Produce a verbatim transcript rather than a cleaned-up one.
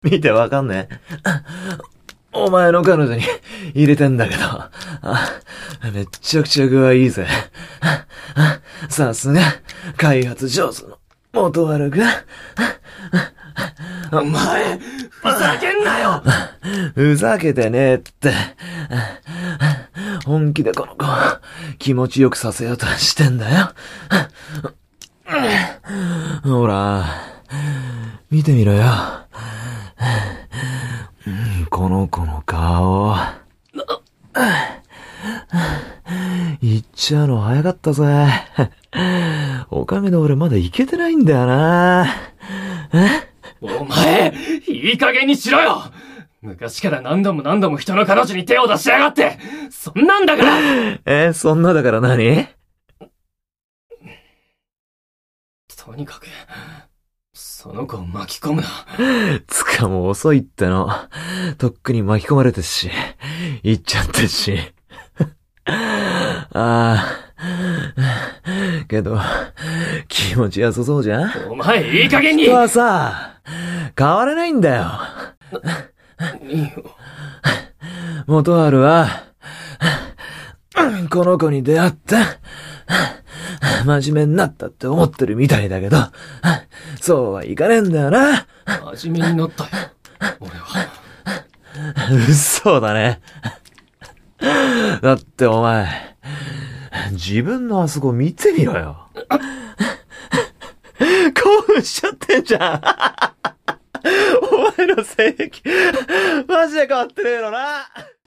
見てわかんねえ。お前の彼女に入れてんだけど、あ、めっちゃくちゃ具合いいぜ。さすが、開発上手の元悪く。 お前、ふざけんなよ。 ふざけてねえって。本気でこの子、気持ちよくさせようとしてんだよ。ほら、見てみろよ。この子の顔。行っちゃうの早かったぜ。おかげで俺まだ行けてないんだよな。 お前、いい加減にしろよ。昔から何度も何度も人の彼女に手を出しやがって、そんなんだから。 え、そんなだから何？ とにかく、その子を巻き込むな。 つかもう遅いっての。とっくに巻き込まれてし、行っちゃってし。ああ。けど、気持ちよさそうじゃん？ お前、いい加減に。 人はさ、変われないんだよ。元春は、この子に出会って、真面目になったって思ってるみたいだけど、そうはいかねえんだよな。 真面目になったよ、俺は。 嘘だね。だってお前、自分のあそこ見てみろよ。興奮しちゃってんじゃん。お前の性癖、マジで変わってねえのな。